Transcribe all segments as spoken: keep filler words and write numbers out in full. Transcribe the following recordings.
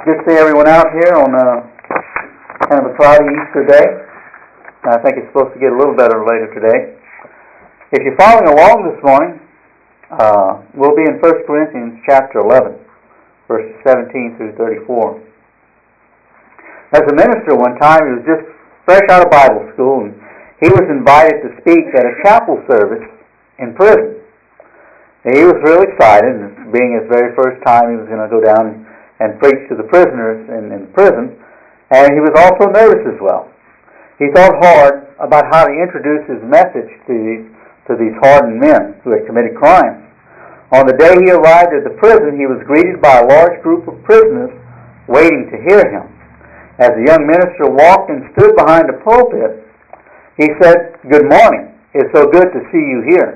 Good to see everyone out here on uh, kind of a cloudy Easter day. I think it's supposed to get a little better later today. If you're following along this morning, uh, we'll be in First Corinthians chapter eleven, verses seventeen through thirty-four. As a minister one time, he was just fresh out of Bible school, and he was invited to speak at a chapel service in prison. And he was real excited, and being his very first time, he was going to go down and and preached to the prisoners in, in prison, and he was also nervous as well. He thought hard about how to introduce his message to these, to these hardened men who had committed crimes. On the day he arrived at the prison, he was greeted by a large group of prisoners waiting to hear him. As the young minister walked and stood behind the pulpit, he said, "Good morning. It's so good to see you here."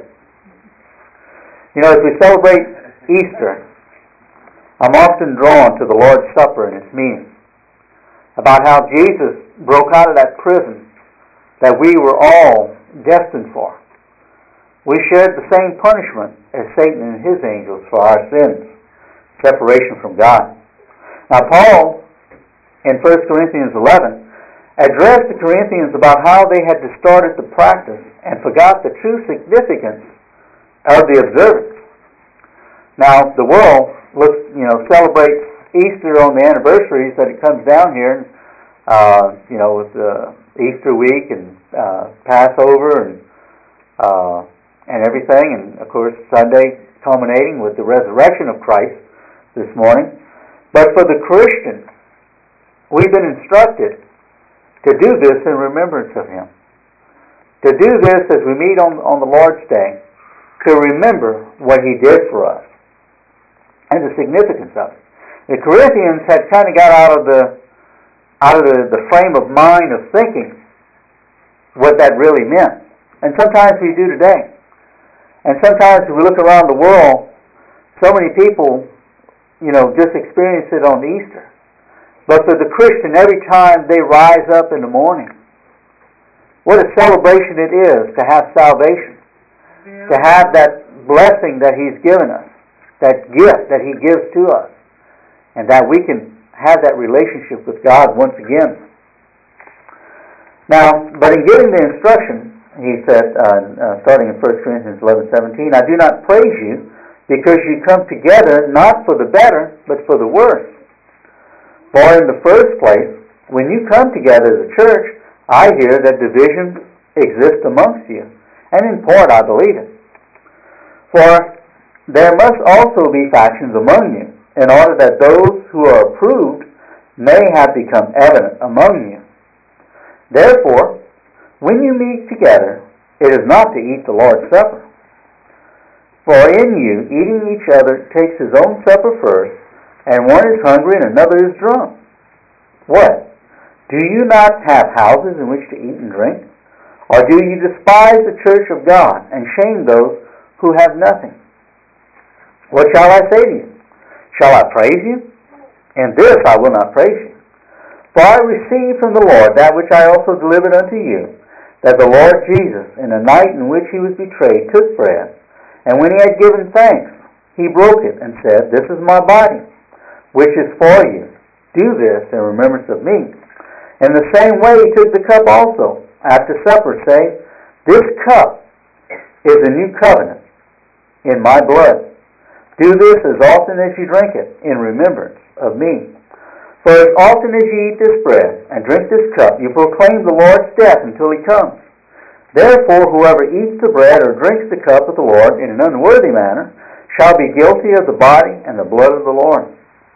You know, as we celebrate Easter, I'm often drawn to the Lord's Supper and its meaning, about how Jesus broke out of that prison that we were all destined for. We shared the same punishment as Satan and his angels for our sins, separation from God. Now, Paul, in First Corinthians eleven, addressed the Corinthians about how they had distorted the practice and forgot the true significance of the observance. Now, the world looks, you know, celebrates Easter on the anniversaries that it comes down here, uh, you know, with uh, Easter week and uh, Passover and uh, and everything, and of course Sunday culminating with the resurrection of Christ this morning. But for the Christian, we've been instructed to do this in remembrance of Him. To do this as we meet on on the Lord's Day, to remember what He did for us and the significance of it. The Corinthians had kind of got out of the out of the, the frame of mind of thinking what that really meant. And sometimes we do today. And sometimes we look around the world, so many people, you know, just experience it on Easter. But for the Christian, every time they rise up in the morning, what a celebration it is to have salvation, yeah. To have that blessing that He's given us, that gift that He gives to us, and that we can have that relationship with God once again. Now, but in giving the instruction, he said, uh, uh, starting in First Corinthians eleven seventeen, "I do not praise you because you come together not for the better, but for the worse. For in the first place, when you come together as a church, I hear that divisions exist amongst you, and in part I believe it. For there must also be factions among you, in order that those who are approved may have become evident among you. Therefore, when you meet together, it is not to eat the Lord's Supper. For in you, eating each other takes his own supper first, and one is hungry and another is drunk. What? Do you not have houses in which to eat and drink? Or do you despise the church of God and shame those who have nothing? What shall I say to you? Shall I praise you? In this I will not praise you. For I received from the Lord that which I also delivered unto you, that the Lord Jesus, in the night in which He was betrayed, took bread, and when He had given thanks, He broke it, and said, This is my body, which is for you. Do this in remembrance of me. In the same way He took the cup also, after supper, saying, This cup is the new covenant in my blood. Do this as often as you drink it, in remembrance of me. For as often as you eat this bread and drink this cup, you proclaim the Lord's death until He comes. Therefore, whoever eats the bread or drinks the cup of the Lord in an unworthy manner shall be guilty of the body and the blood of the Lord.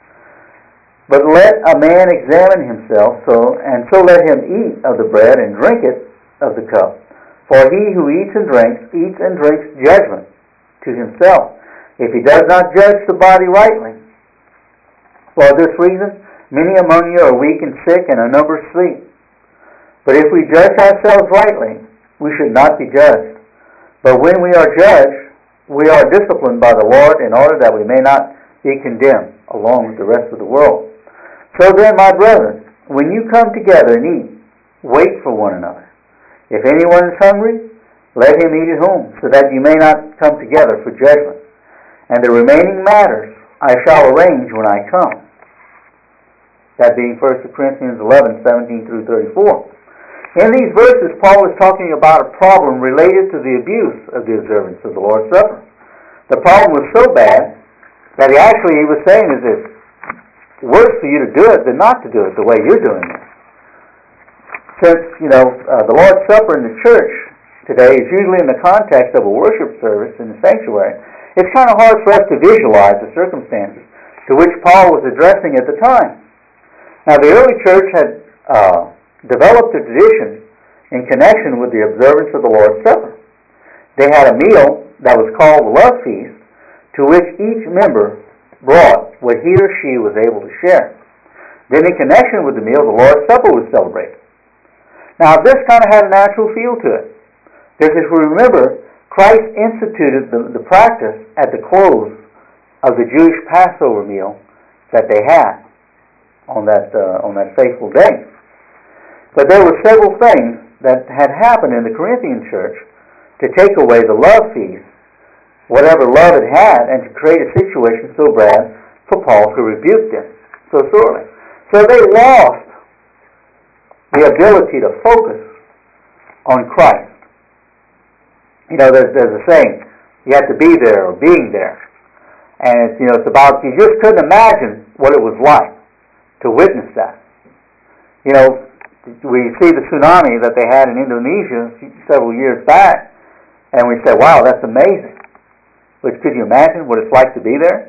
But let a man examine himself, so and so let him eat of the bread and drink it of the cup. For he who eats and drinks, eats and drinks judgment to himself, if he does not judge the body rightly. For this reason, many among you are weak and sick, and a number sleep. But if we judge ourselves rightly, we should not be judged. But when we are judged, we are disciplined by the Lord in order that we may not be condemned along with the rest of the world. So then, my brethren, when you come together and eat, wait for one another. If anyone is hungry, let him eat at home, so that you may not come together for judgment. And the remaining matters I shall arrange when I come. that being First Corinthians eleven, seventeen through thirty-four. In these verses, Paul is talking about a problem related to the abuse of the observance of the Lord's Supper. The problem was so bad that he actually he was saying is it's worse for you to do it than not to do it the way you're doing it. Since, you know, uh, the Lord's Supper in the church today is usually in the context of a worship service in the sanctuary, it's kind of hard for us to visualize the circumstances to which Paul was addressing at the time. Now, the early church had uh, developed a tradition in connection with the observance of the Lord's Supper. They had a meal that was called the love feast, to which each member brought what he or she was able to share. Then in connection with the meal, the Lord's Supper was celebrated. Now, this kind of had a natural feel to it. Because if we remember, Christ instituted the, the practice at the close of the Jewish Passover meal that they had on that uh, on that faithful day. But there were several things that had happened in the Corinthian church to take away the love feast, whatever love it had, and to create a situation so bad for Paul to rebuke them so sorely. So they lost the ability to focus on Christ. You know, there's, there's a saying, you have to be there or being there. And it's, you know, it's about, you just couldn't imagine what it was like to witness that. You know, we see the tsunami that they had in Indonesia several years back, and we say, wow, that's amazing. But could you imagine what it's like to be there?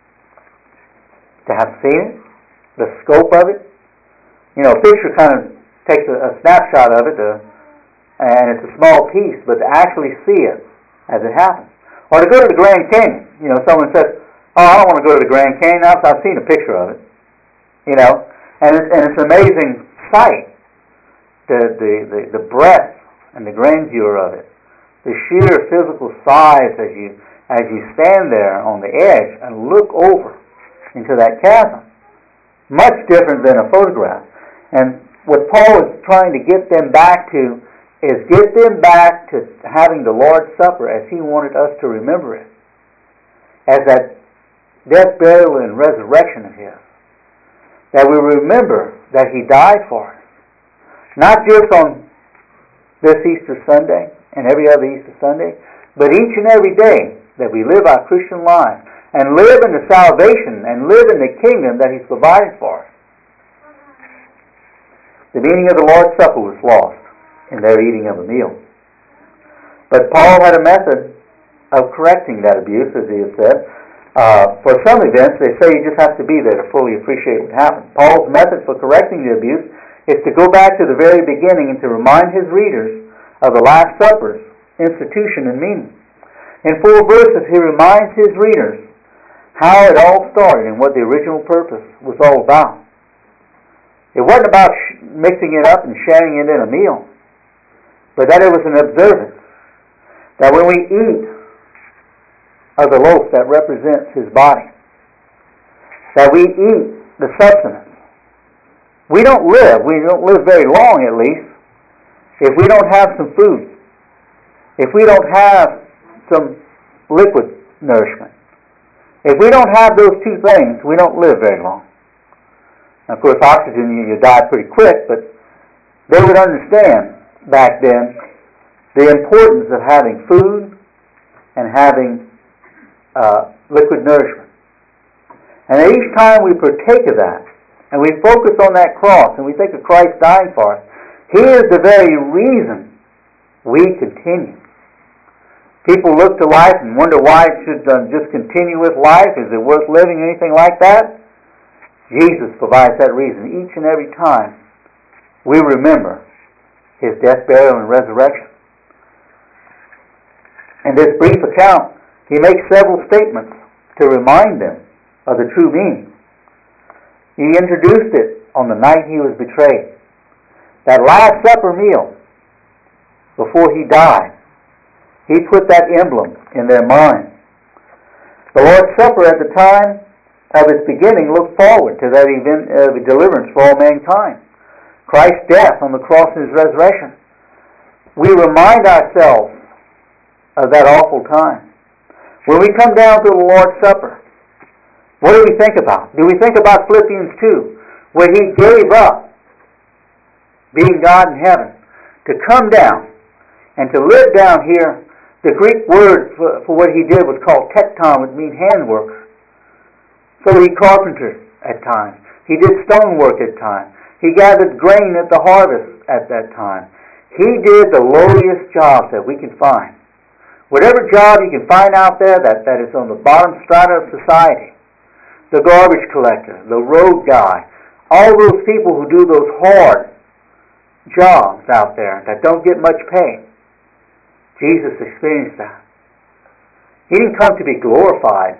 To have seen it? The scope of it? You know, a picture kind of takes a, a snapshot of it, uh, and it's a small piece, but to actually see it as it happens. Or to go to the Grand Canyon. You know, someone says, oh, I don't want to go to the Grand Canyon. I've, I've seen a picture of it. You know, and it's, and it's an amazing sight. The, the, the, the breadth and the grandeur of it. The sheer physical size as you as you stand there on the edge and look over into that chasm. Much different than a photograph. And what Paul is trying to get them back to is get them back to having the Lord's Supper as he wanted us to remember it. As that death, burial, and resurrection of his. That we remember that he died for us. Not just on this Easter Sunday and every other Easter Sunday, but each and every day that we live our Christian life and live in the salvation and live in the kingdom that he's provided for us. The meaning of the Lord's Supper was lost in their eating of a meal. But Paul had a method of correcting that abuse, as he has said. Uh, for some events, they say you just have to be there to fully appreciate what happened. Paul's method for correcting the abuse is to go back to the very beginning and to remind his readers of the Last Supper's institution and meaning. In four verses, he reminds his readers how it all started and what the original purpose was all about. It wasn't about sh- mixing it up and sharing it in a meal, but that it was an observance. That when we eat of the loaf that represents his body, that we eat the substance. We don't live, we don't live very long at least, if we don't have some food. If we don't have some liquid nourishment. If we don't have those two things, we don't live very long. Now, of course, oxygen, you, you die pretty quick, but they would understand back then the importance of having food and having uh, liquid nourishment. And each time we partake of that, and we focus on that cross, and we think of Christ dying for us, he is the very reason we continue. People look to life and wonder why it should uh, just continue with life. Is it worth living, anything like that? Jesus provides that reason each and every time we remember his death, burial, and resurrection. In this brief account, he makes several statements to remind them of the true meaning. He introduced it on the night he was betrayed. That Last Supper meal, before he died, he put that emblem in their mind. The Lord's Supper at the time of its beginning looked forward to that event of deliverance for all mankind. Christ's death on the cross and his resurrection. We remind ourselves of that awful time. When we come down to the Lord's Supper, what do we think about? Do we think about Philippians two, where He gave up being God in heaven to come down and to live down here. The Greek word for, for what He did was called tekton, which means handwork. So He carpentered at times. He did stonework at times. He gathered grain at the harvest at that time. He did the lowliest jobs that we can find. Whatever job you can find out there that, that is on the bottom strata of society, the garbage collector, the road guy, all those people who do those hard jobs out there that don't get much pay, Jesus experienced that. He didn't come to be glorified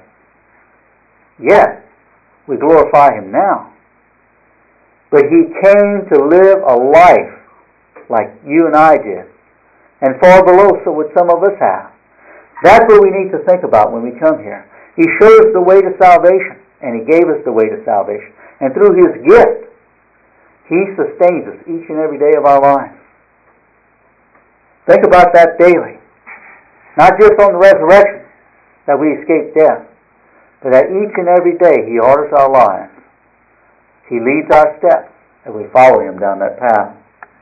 yet. We glorify Him now. But He came to live a life like you and I did, and far below so what some of us have. That's what we need to think about when we come here. He showed us the way to salvation, and He gave us the way to salvation. And through His gift, He sustains us each and every day of our lives. Think about that daily. Not just on the resurrection that we escape death, but that each and every day He orders our lives. He leads our steps, and we follow Him down that path.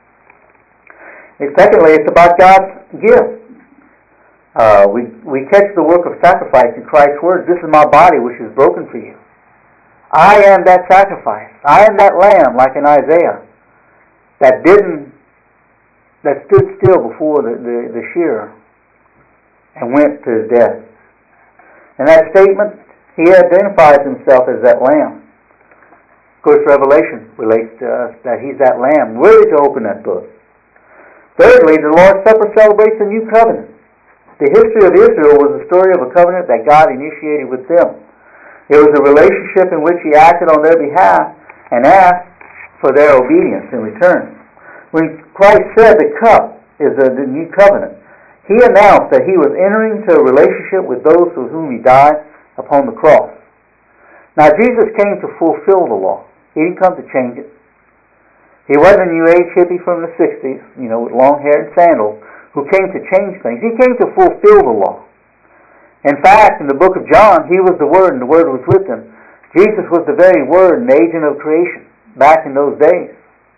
And secondly, it's about God's gift. Uh, we, we catch the work of sacrifice in Christ's words. This is my body which is broken for you. I am that sacrifice. I am that lamb, like in Isaiah, that didn't, that stood still before the, the, the shearer and went to his death. In that statement, He identifies Himself as that lamb. Of course, Revelation relates to us that He's that lamb, worthy to open that book. Thirdly, the Lord's Supper celebrates a new covenant. The history of Israel was the story of a covenant that God initiated with them. It was a relationship in which He acted on their behalf and asked for their obedience in return. When Christ said the cup is a, the new covenant, He announced that He was entering into a relationship with those with whom He died upon the cross. Now, Jesus came to fulfill the law. He didn't come to change it. He wasn't a New Age hippie from the sixties, you know, with long hair and sandals, who came to change things. He came to fulfill the law. In fact, in the book of John, He was the Word and the Word was with Him. Jesus was the very Word and the agent of creation back in those days.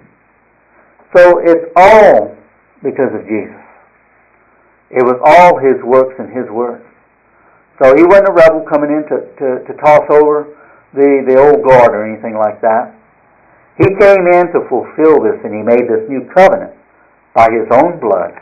So it's all because of Jesus. It was all His works and His words. So He wasn't a rebel coming in to, to, to toss over the, the old guard or anything like that. He came in to fulfill this, and He made this new covenant by His own blood.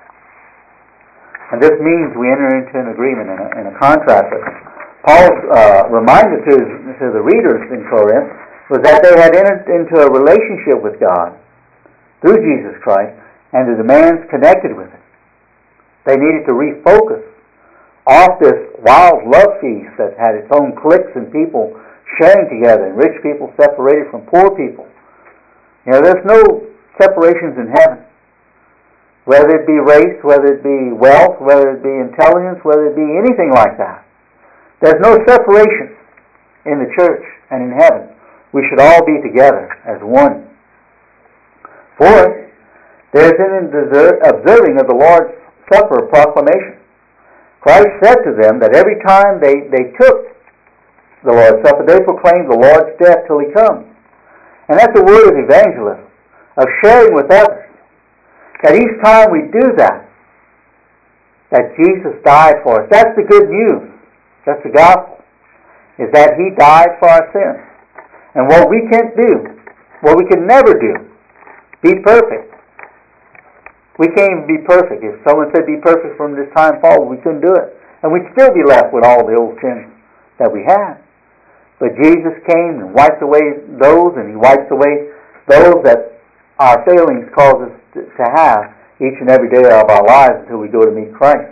And this means we enter into an agreement and a, and a contract. Paul's uh, reminder to, to the readers in Corinth was that they had entered into a relationship with God through Jesus Christ and the demands connected with it. They needed to refocus off this wild love feast that had its own cliques and people sharing together, and rich people separated from poor people. You know, there's no separations in heaven. Whether it be race, whether it be wealth, whether it be intelligence, whether it be anything like that. There's no separation in the church and in heaven. We should all be together as one. Fourth, there's an observing of the Lord's Supper proclamation. Christ said to them that every time they, they took the Lord's Supper, they proclaimed the Lord's death till He comes. And that's a word of evangelism, of sharing with others. That each time we do that, that Jesus died for us. That's the good news. That's the gospel. Is that He died for our sins. And what we can't do, what we can never do, be perfect. We can't even be perfect. If someone said be perfect from this time forward, we couldn't do it. And we'd still be left with all the old sins that we had. But Jesus came and wiped away those, and He wipes away those that our failings cause us to have each and every day of our lives until we go to meet Christ.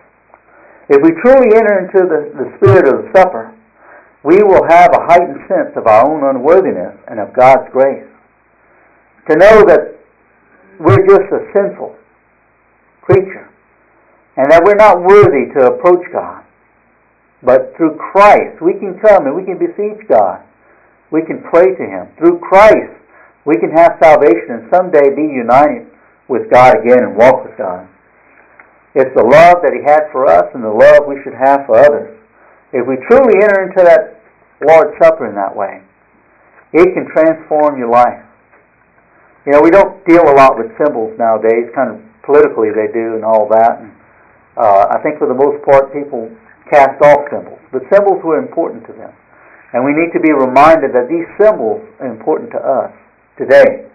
If we truly enter into the, the spirit of the supper, we will have a heightened sense of our own unworthiness and of God's grace. To know that we're just a sinful creature and that we're not worthy to approach God. But through Christ, we can come and we can beseech God. We can pray to Him. Through Christ, we can have salvation and someday be united with God again and walk with God. It's the love that He had for us and the love we should have for others. If we truly enter into that Lord's Supper in that way, It can transform your life. You know, we don't deal a lot with symbols nowadays, kind of politically they do and all that. And, uh, I think for the most part people cast off symbols. But symbols were important to them. And we need to be reminded that these symbols are important to us today.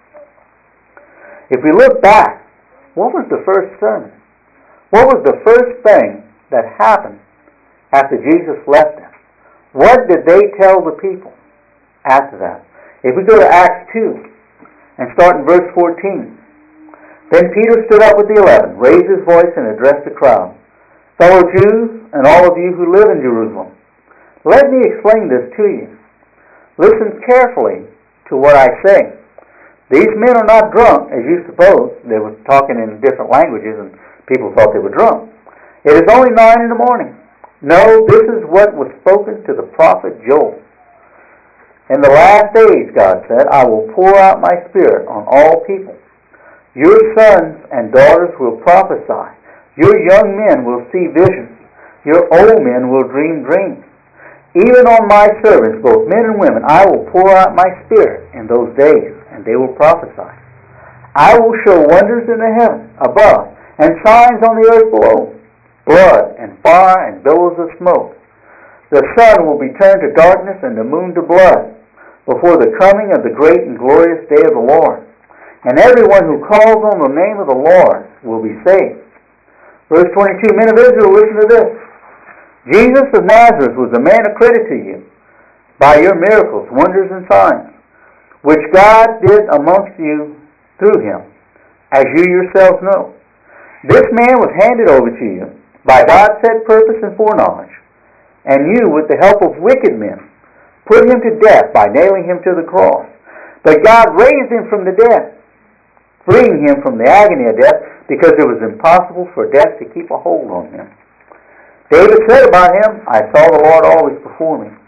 If we look back, what was the first sermon? What was the first thing that happened after Jesus left them? What did they tell the people after that? If we go to Acts two and start in verse fourteen. Then Peter stood up with the eleven, raised his voice, and addressed the crowd. Fellow Jews, and all of you who live in Jerusalem, let me explain this to you. Listen carefully to what I say. These men are not drunk, as you suppose. They were talking in different languages, and people thought they were drunk. It is only nine in the morning. No, this is what was spoken to the prophet Joel. In the last days, God said, I will pour out my Spirit on all people. Your sons and daughters will prophesy. Your young men will see visions. Your old men will dream dreams. Even on my servants, both men and women, I will pour out my Spirit in those days, and they will prophesy. I will show wonders in the heaven above, and signs on the earth below, blood and fire and billows of smoke. The sun will be turned to darkness and the moon to blood before the coming of the great and glorious day of the Lord. And everyone who calls on the name of the Lord will be saved. Verse twenty-two, Men of Israel, listen to this. Jesus of Nazareth was a man accredited to you by your miracles, wonders, and signs, which God did amongst you through him, as you yourselves know. This man was handed over to you by God's set purpose and foreknowledge, and you, with the help of wicked men, put him to death by nailing him to the cross. But God raised him from the dead, freeing him from the agony of death, because it was impossible for death to keep a hold on him. David said about him, I saw the Lord always before me,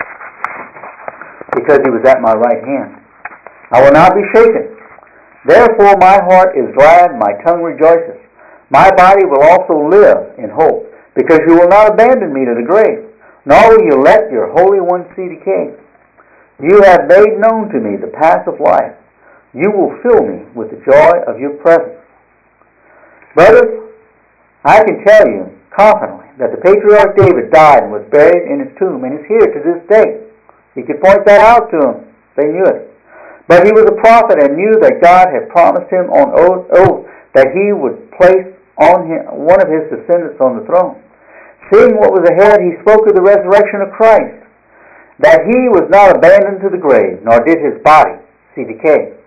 because he was at my right hand. I will not be shaken. Therefore my heart is glad, my tongue rejoices. My body will also live in hope, because you will not abandon me to the grave, nor will you let your Holy One see decay. You have made known to me the path of life. You will fill me with the joy of your presence. Brothers, I can tell you confidently that the patriarch David died and was buried in his tomb, and is here to this day. He could point that out to them. They knew it. But he was a prophet and knew that God had promised him on oath, oath that he would place on him one of his descendants on the throne. Seeing what was ahead, he spoke of the resurrection of Christ, that he was not abandoned to the grave, nor did his body see decay.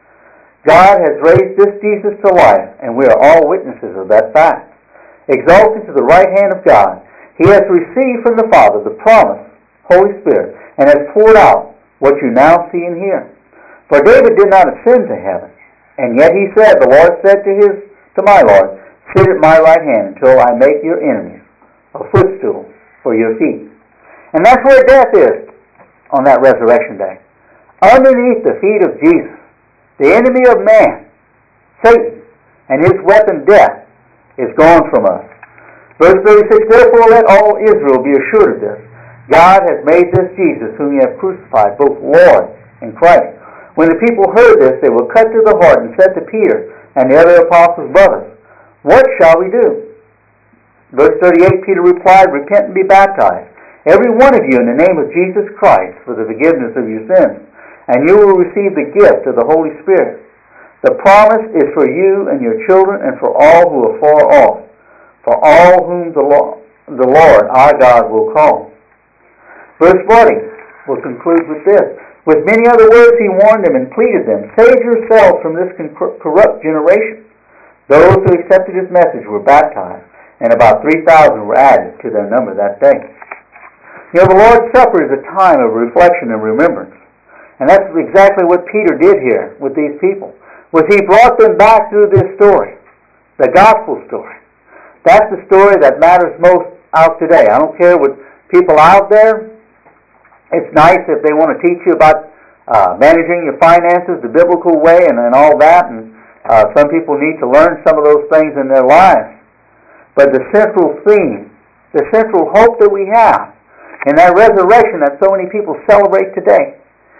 God has raised this Jesus to life, and we are all witnesses of that fact. Exalted to the right hand of God, he has received from the Father the promised Holy Spirit, and has poured out what you now see and hear. For David did not ascend to heaven, and yet he said, the Lord said to his to my Lord, sit at my right hand until I make your enemies a footstool for your feet. And that's where death is on that resurrection day. Underneath the feet of Jesus, the enemy of man, Satan, and his weapon death is gone from us. Verse thirty-six, therefore let all Israel be assured of this. God has made this Jesus, whom you have crucified, both Lord and Christ. When the people heard this, they were cut to the heart and said to Peter and the other apostles, brothers, what shall we do? Verse thirty-eight, Peter replied, repent and be baptized, every one of you, in the name of Jesus Christ, for the forgiveness of your sins, and you will receive the gift of the Holy Spirit. The promise is for you and your children and for all who are far off, for all whom the Lord, the Lord our God will call. Verse forty will conclude with this. With many other words he warned them and pleaded them, save yourselves from this corrupt generation. Those who accepted his message were baptized, and about three thousand were added to their number that day. You know, the Lord's Supper is a time of reflection and remembrance. And that's exactly what Peter did here with these people. Was he brought them back through this story, the gospel story. That's the story that matters most out today. I don't care what people out there. It's nice if they want to teach you about uh, managing your finances the biblical way and, and all that. And uh, some people need to learn some of those things in their lives. But the central theme, the central hope that we have in that resurrection that so many people celebrate today,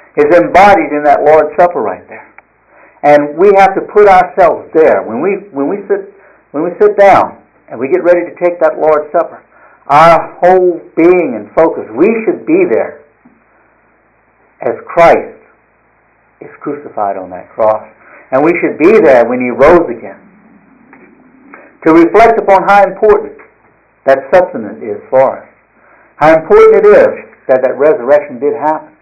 is embodied in that Lord's Supper right there. And we have to put ourselves there. When we when we sit when we sit down and we get ready to take that Lord's Supper, our whole being and focus, we should be there as Christ is crucified on that cross. And we should be there when He rose again, to reflect upon how important that sustenance is for us. How important it is that that resurrection did happen.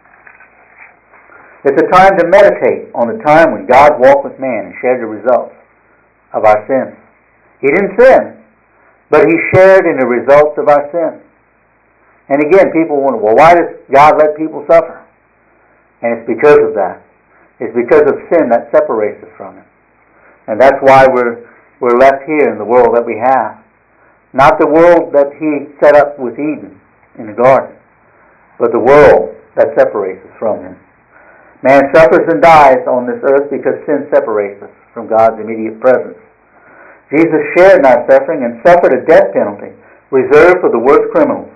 It's a time to meditate on the time when God walked with man and shared the results of our sins. He didn't sin, but He shared in the results of our sins. And again, people wonder, well, why does God let people suffer? And it's because of that. It's because of sin that separates us from Him. And that's why we're we're left here in the world that we have. Not the world that He set up with Eden in the garden, but the world that separates us from Him. Man suffers and dies on this earth because sin separates us from God's immediate presence. Jesus shared in our suffering and suffered a death penalty reserved for the worst criminals.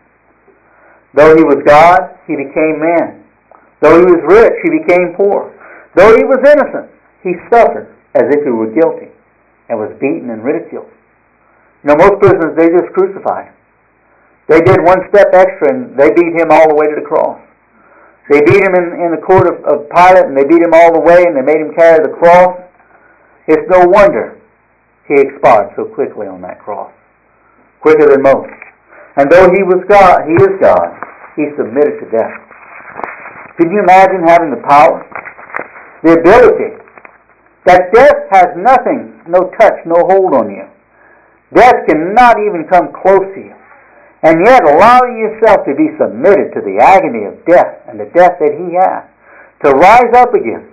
Though He was God, He became man. Though He was rich, He became poor. Though He was innocent, He suffered as if He were guilty and was beaten and ridiculed. You know, most prisoners, they just crucified Him. They did one step extra and they beat Him all the way to the cross. They beat Him in, in the court of, of Pilate, and they beat Him all the way, and they made Him carry the cross. It's no wonder He expired so quickly on that cross, quicker than most. And though He was God, He is God, He submitted to death. Can you imagine having the power, the ability, that death has nothing, no touch, no hold on you. Death cannot even come close to you. And yet allowing yourself to be submitted to the agony of death and the death that He had, to rise up again.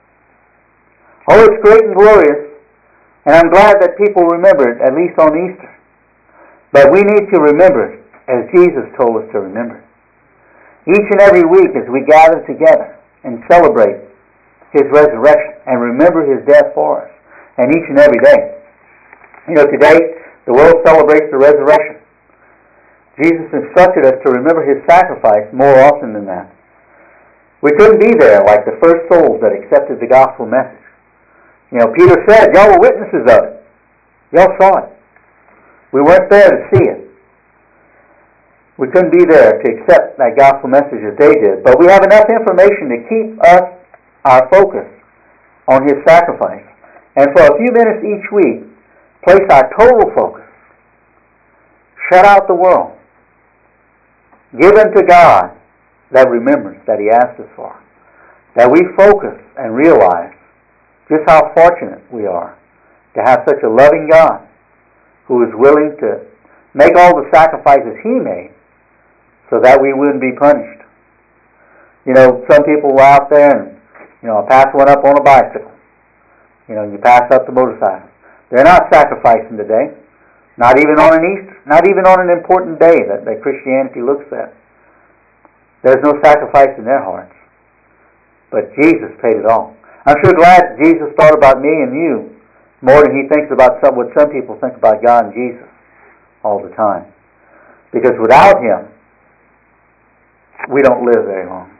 Oh, it's great and glorious, and I'm glad that people remember it, at least on Easter. But we need to remember it as Jesus told us to remember it. Each and every week as we gather together and celebrate His resurrection and remember His death for us, and each and every day. You know, today the world celebrates the resurrection. Jesus instructed us to remember His sacrifice more often than that. We couldn't be there like the first souls that accepted the gospel message. You know, Peter said, y'all were witnesses of it. Y'all saw it. We weren't there to see it. We couldn't be there to accept that gospel message as they did. But we have enough information to keep us, our focus, on His sacrifice. And for a few minutes each week, place our total focus. Shut out the world. Give unto God that remembrance that He asked us for. That we focus and realize just how fortunate we are to have such a loving God who is willing to make all the sacrifices He made so that we wouldn't be punished. You know, some people were out there and, you know, pass one up on a bicycle. You know, you pass up the motorcycle. They're not sacrificing today. Not even on an Easter, not even on an important day that, that Christianity looks at. There's no sacrifice in their hearts. But Jesus paid it all. I'm sure glad Jesus thought about me and you more than He thinks about some, what some people think about God and Jesus all the time. Because without Him, we don't live very long.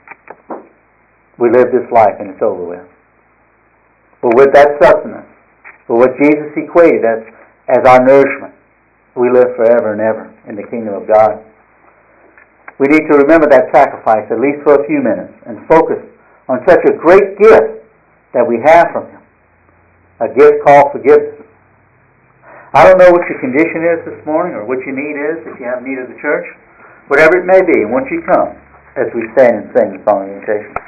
We live this life and it's over with. But with that sustenance, with what Jesus equated as, as our nourishment, we live forever and ever in the kingdom of God. We need to remember that sacrifice at least for a few minutes and focus on such a great gift that we have from Him. A gift called forgiveness. I don't know what your condition is this morning or what your need is, if you have need of the church. Whatever it may be, once you come, as we stand and sing the song of invitation.